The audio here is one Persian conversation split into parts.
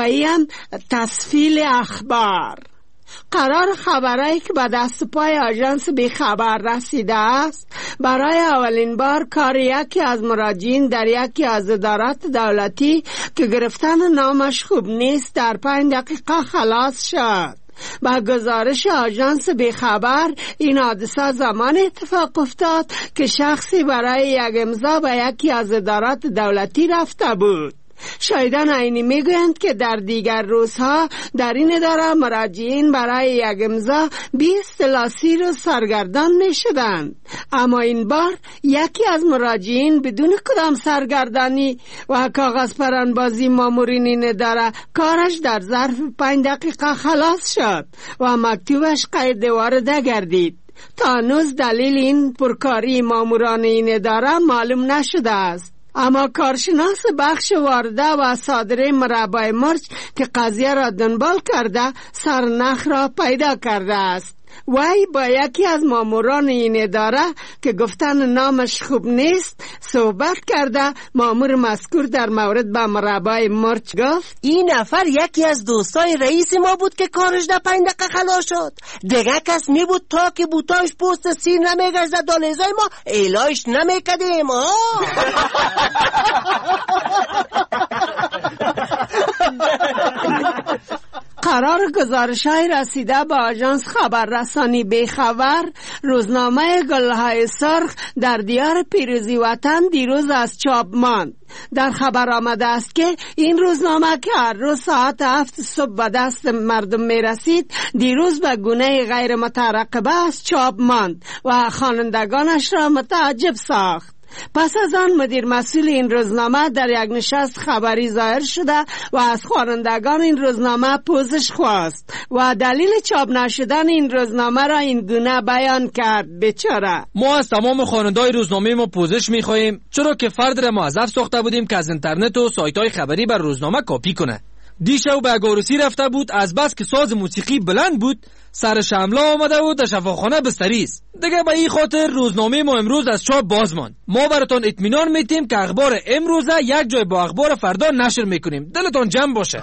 این تسفیل اخبار. قرار خبرایی که به دست پای آژانس بی خبر رسیده است برای اولین بار کار یکی از مراجعین در یکی از ادارات دولتی که گرفتن نامش خوب نیست در 5 دقیقه خلاص شد. با گزارش آژانس بی خبر این حادثه زمان اتفاق افتاد که شخصی برای یک امضا به یکی از ادارات دولتی رفته بود. شاهدان عینی میگویند که در دیگر روزها در این اداره مراجعین برای یک امضا 20 الی 30 روز سرگردان می شدند، اما این بار یکی از مراجعین بدون کدام سرگردانی و کاغذ پرانبازی مامورین این اداره کارش در ظرف 5 دقیقه خلاص شد و مکتوبش قید وارده گردید. تا هنوز دلیل این پرکاری ماموران این اداره معلوم نشده است، اما کارشناس بخش وارده و صادره مربع مرج که قضیه را دنبال کرده سرنخ را پیدا کرده است. وی با یکی از ماموران این اداره که گفتن نامش خوب نیست صحبت کرده. مامور مذکور در مورد به مربع مرج گفت این نفر یکی از دوستای رئیس ما بود که کارش در 5 دقیقه خلاص شد. دیگه کس می بود تا که بوتاش پوست سیر نمیگشت دالیزای ما ایلاش نمیکدیم. قرار گزارش‌های رسیده به آژانس خبررسانی بی خبر روزنامه گلهای سرخ در دیار پیروزی وطن دیروز از چاپ ماند. در خبر آمده است که این روزنامه که هر روز ساعت 7 صبح به دست مردم می رسید دیروز به گونه غیر مترقبه از چاپ ماند و خوانندگانش را متعجب ساخت. پس از آن مدیر مسئول این روزنامه در یک نشست خبری ظاهر شده و از خوانندگان این روزنامه پوزش خواست و دلیل چاپ نشدن این روزنامه را این گونه بیان کرد. بیچاره ما از تمام خواننده‌های روزنامه ما پوزش می‌خواهیم، چرا که فرد را موظف ساخته بودیم که از اینترنت و سایت‌های خبری بر روزنامه کپی کنه. دیشب به گاروسی رفته بود، از بس که ساز موسیقی بلند بود سرش حمله آمده و در شفاخانه بستری است. دیگه به این خاطر روزنامه ما امروز از چاپ باز ماند. ما براتون اطمینان میدیم که اخبار امروزه یک جای با اخبار فردا نشر میکنیم. دلتون جمع باشه.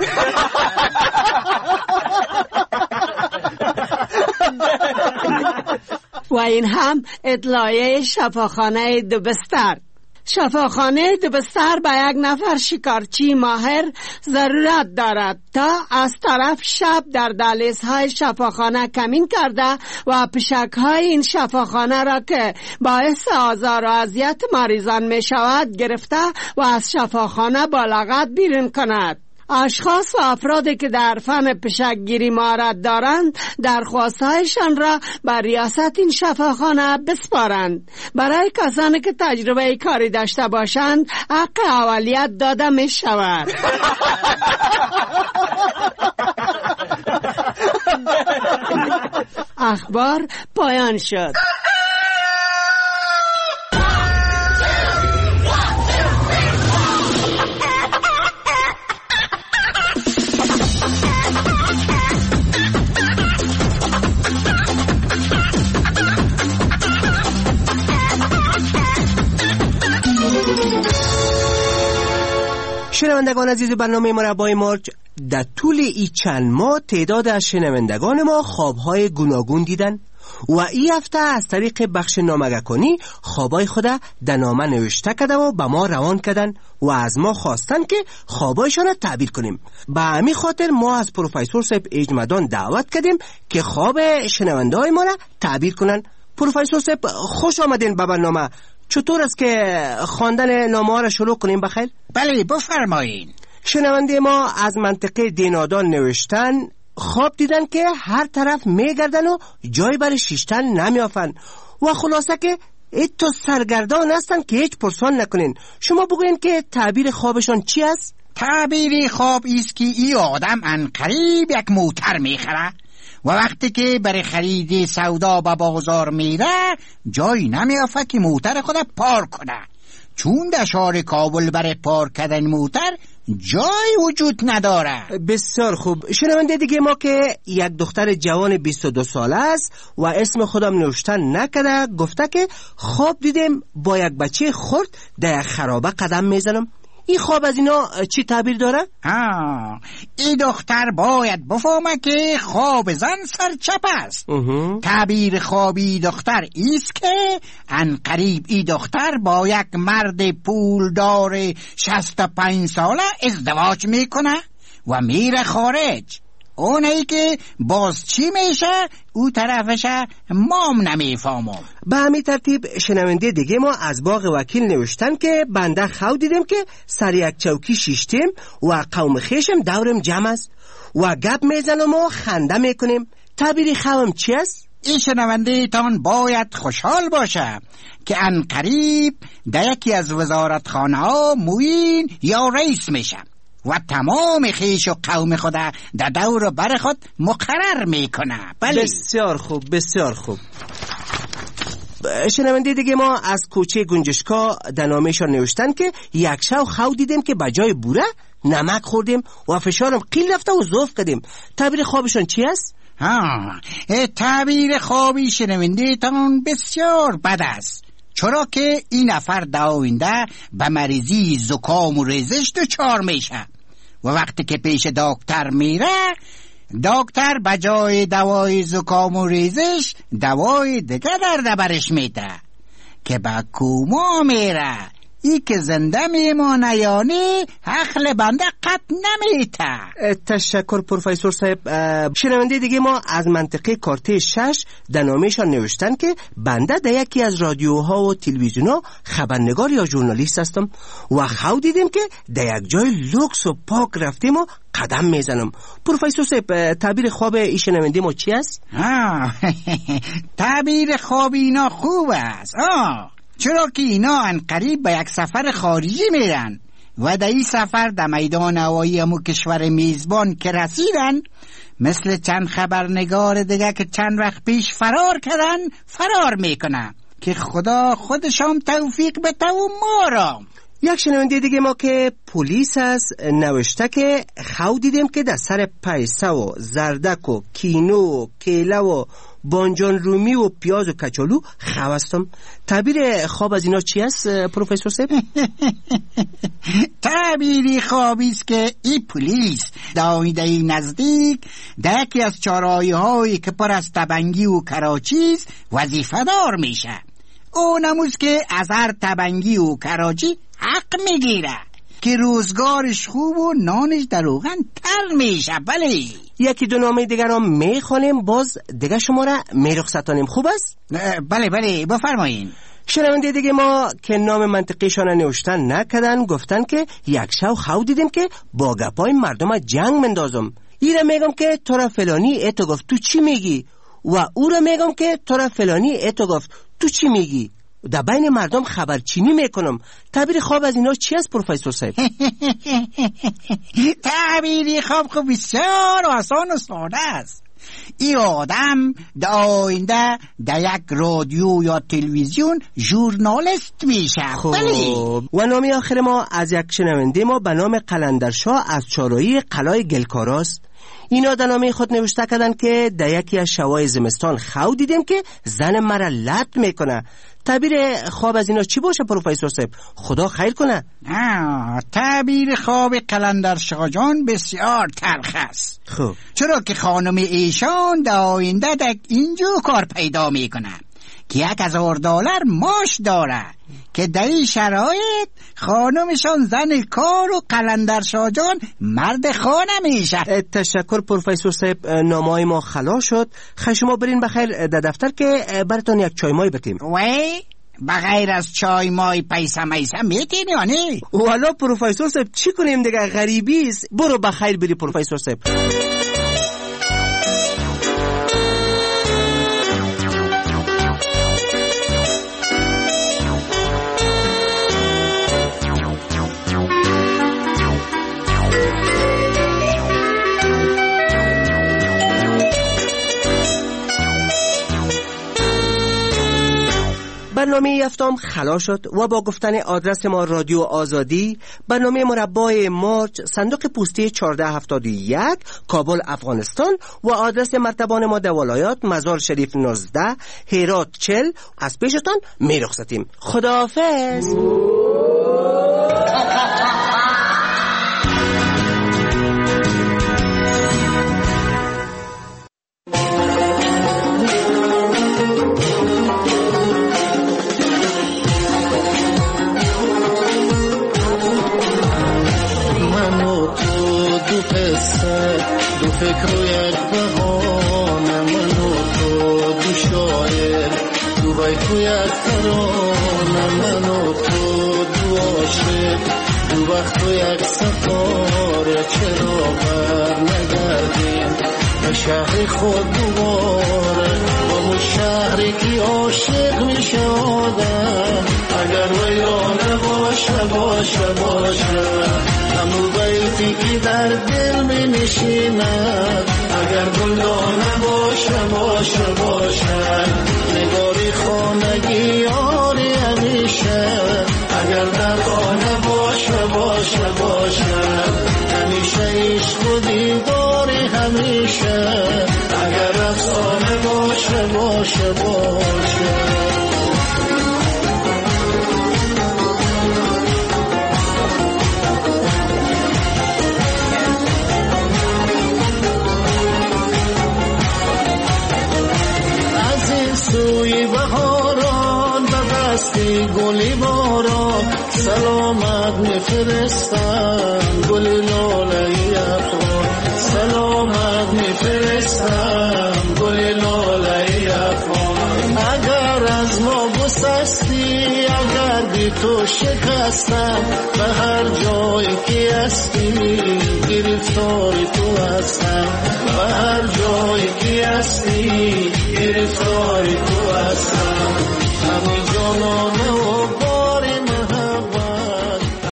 و این هم اطلاعیه شفاخانه دبستر. شفاخانه دبستر به یک نفر شکارچی ماهر ضرورت دارد تا از طرف شب در دهلیزهای شفاخانه کمین کرده و پشکهای این شفاخانه را که باعث آزار و اذیت مریضان می شود گرفته و از شفاخانه با لغت بیرون کند. اشخاص و افرادی که در فن پشکگیری مهارت دارند درخواست‌هایشان را بر ریاست این شفاخانه بسپارند. برای کسانی که تجربه کاری داشته باشند حق اولیت داده می شود. اخبار پایان شد. شنوندگان عزیز برنامه مربع مرج، در طول این چند ماه تعداد از شنوندگان ما خوابهای گوناگون دیدن و این هفته از طریق بخش نامگه‌کنی خوابای خود در نامه نوشته کرده و به ما روان کردن و از ما خواستن که خوابایشان را تعبیر کنیم. به همین خاطر ما از پروفسور صاحب اجمدان دعوت کردیم که خواب شنونده‌های ما را تعبیر کنن. پروفسور صاحب خوش آمدین به برنامه. چطور است که خواندن نامه ها را شروع کنیم بخیر؟ بله بفرمایین. شنونده ما از منطقه دینادان نوشتن خواب دیدن که هر طرف میگردن و جای برای شیشتن نمیافن و خلاصه که ایتو سرگردان هستن که هیچ پرسان نکنین. شما بگوین که تعبیر خوابشان چی است؟ تعبیر خواب ایست که ای آدم عنقریب یک موتر میخره و وقتی که برای خرید سودا به بازار میره جایی نمیافه که موتر خود پارک کنه، چون در شهر کابل برای پارک کردن موتر جای وجود نداره. بسیار خوب. شنونده دیگه ما که یک دختر جوان 22 ساله است و اسم خودم نوشتن نکرده گفته که خواب دیدم با یک بچه خرد در یک خرابه قدم میزنم. این خواب از اینا چی تعبیر داره؟ این دختر باید بفهمه که خواب زن سرچپ است. تعبیر خوابی دختر ایست که عنقریب این دختر با یک مرد پولدار 65 ساله ازدواج میکنه و میره خارج. اونایی که باز چی میشه او طرفش مام نمیفهمم. به همین ترتیب شنونده دیگه ما از باغ وکیل نوشتن که بنده خو دیدم که سر یک چوکی شیشتیم و قوم خیشم دورم جمع است و گپ میزنم و خنده میکنیم. تعبیر خوام چی است؟ این شنونده تان باید خوشحال باشه که عنقریب در یکی از وزارتخانه ها معین یا رئیس میشه و تمام خیش و قوم خود در دور بر خود مقرر میکنه. بله. بسیار خوب، بسیار خوب. شنونده دیگه ما از کوچه گنجشکا در نامه‌شان نوشتن که یک شب خو دیدیم که بجای بوره نمک خوردیم و فشارم قیل رفته و ضعف کردیم. تعبیر خوابشان چی است؟ تعبیر خوابی شنونده تان بسیار بد است، چرا که این نفر در آینده به مریضی زکام و ریزش دچار میشه و وقتی که پیش دکتر میره دکتر بجای دوای زکام و ریزش دوای دیگه در برش میده که به کوما میره. ای که زنده میمانه یعنی عقل بنده قط نمیته. تشکر پروفسور صاحب. شنونده دیگه ما از منطقه کارته 6 در نامه‌شان نوشتن که بنده در یکی از رادیوها و تلویزیون‌ها خبرنگار یا ژورنالیست هستم و خو دیدیم که در یک جای لوکس و پاک رفتیم و قدم میزنم. پروفسور صاحب تعبیر خواب این شنونده ما چی است؟ تعبیر خواب اینا خوب است، چرا که اینا عنقریب به یک سفر خارجی میرن و در این سفر در میدان هوایی همو کشور میزبان که رسیدن مثل چند خبرنگار دیگه که چند وقت پیش فرار کردن فرار میکنن که خدا خودشام توفیق بده و ما را. یک شنونده دیگه ما که پلیس است نوشته که خو دیدیم که در سر پیسه و زردک و کینو و کیله و بانجان رومی و پیاز و کچالو خوستم. تعبیر خواب از اینا چی است پروفسور صاحب؟ تعبیری خوابی است که این پلیس در نزدیک در یکی از چهارراهی هایی که پر از تبنگی و کراچی است وظیفه دار میشه. اونموز که از هر تبنگی و کراچی حق میگیره که روزگارش خوب و نانش در روغن تر میشه. بله. یکی دو نامه دیگر را میخوانیم باز دیگه شما را میرخصتانیم. خوب است؟ بله بفرمایین. شنونده دیگه ما که نام منطقیشان نوشتن نکردن گفتن که یک شب خو دیدیم که با گپای مردم جنگ مندازم. ای را میگم که تو را فلانی ایتو گفت تو چی میگی و او را میگم که تو را فلانی ایتو گفت تو چی میگی. در بین مردم خبرچینی میکنم. تعبیر خواب از اینا چی است پروفسور صاحب؟ تعبیری خواب خب بسیار آسان و ساده است. این آدم در آینده در یک رادیو یا تلویزیون ژورنالیست میشه. خب و نام آخر ما از یک شنونده ما به نام قلندرشاه از چهارراهی قلعه گلکاراست. اینا در نامه خود نوشته کردن که در یکی از شبای زمستان خو دیدیم که زن مرا لط میکنه. تعبیر خواب از اینا چی باشه پروفسور صاحب؟ خدا خیر کنه. تعبیر خواب قلندرشاه جان بسیار تلخ است. خب چرا که خانم ایشان در آینده در اینجور کار پیدا میکنه که $1000 معاش داره که در این شرایط خانمشان زن کار و قلندرشاه جان مرد خانه میشه. تشکر پروفسور صاحب. نامه‌های ما خلاص شد. شما برین بخیر در دفتر که براتون یک چای مای بتیم. وای بغیر از چای مای پیسه میسه میتین یا نه؟ والا پروفسور صاحب چی کنیم دیگه، غریبی است. برو بخیر بری پروفسور صاحب. برنامه یفتم خلاص شد و با گفتن آدرس ما رادیو آزادی، برنامه مربع مارچ، صندوق پستی 1471 کابل افغانستان و آدرس مرتبان ما در ولایات مزار شریف 19 هرات 40 از پیشتان میرخصتیم. خداحافظ. فکر و یک بهانه من و تو دو شاعر دو بیت و یک ترانه من و تو دو عاشق دو وقت و یک سفاره چرا بر نگردیم به شهر خود دوباره با اون شهری که عاشق می شدم اگر ویرانه باشه همون بیتی که در دل می نشیند اگر گلدانه باشه نگاری خانگی یاری همیشه اگر در خانه باشه همیشه عشق و دیداری همیشه اگر افسانه باشه سوی بهاران به دستی گلی باران سلامت میفرستم گل لاله افغان سلامت میفرستم گل لاله افغان اگر از ما گسستی اگر بی تو شکستم به هر جایی که هستی گرفتاری تو هستم به هر جایی که هستی گرفتاری تو هستم همین جانانه